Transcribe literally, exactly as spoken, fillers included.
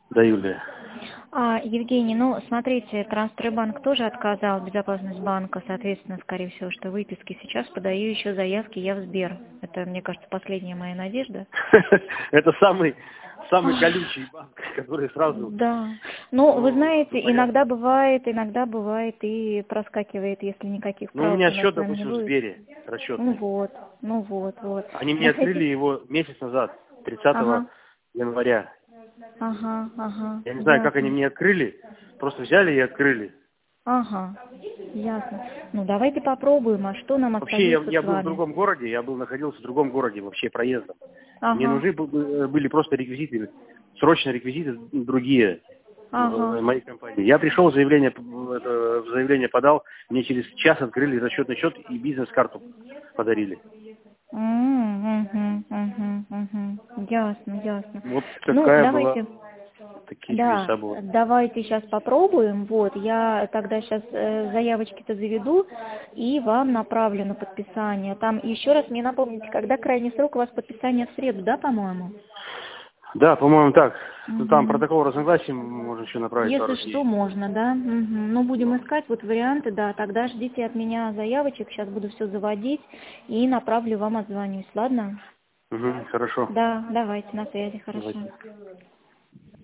Да, Юлия. А, Евгений, ну, смотрите, Трансстройбанк тоже отказал, безопасность банка, соответственно, скорее всего, что выписки. Сейчас подаю еще заявки я в Сбер. Это, мне кажется, последняя моя надежда. Это самый, самый колючий банк, который сразу... Да. Ну, вы Ну, знаете, понятно. иногда бывает, иногда бывает и проскакивает, если никаких Ну, у правок меня у нас счет, с вами не допустим, в будет. Сбере, Ну расчетный. вот, ну вот, вот. Они мне Мы открыли хотим... его месяц назад, тридцатого Ага, января. ага, ага, Я не знаю, как они ясно. мне открыли, просто взяли и открыли. Ага, ясно. Ну, давайте попробуем, а что нам Вообще, я, остается я с был в вами? другом городе, я был находился в другом городе, вообще проездом. Мне Ага, нужны бу- были просто реквизиты, срочно реквизиты другие ага. в моей компании. Я пришел, заявление, это, заявление подал, мне через час открыли расчетный счет и бизнес-карту подарили. М, мгм, мгм, мгм. Ясно, ясно. Вот Ну, такая была, давайте, такие да, чудеса были. давайте сейчас попробуем. Вот, я тогда сейчас заявочки-то заведу и вам направлю на подписание. Там еще раз мне напомните, когда крайний срок у вас подписания в среду, да, по-моему? Да, по-моему, так. Ну, там Угу. протокол разногласий можно еще направить Если пару что, дней. можно, да? Мгм. Ну, будем Ну, искать вот варианты, да. Тогда ждите от меня заявочек, сейчас буду все заводить и направлю вам, отзвонюсь, ладно? угу, хорошо. Да, давайте, на связи, Давайте. хорошо.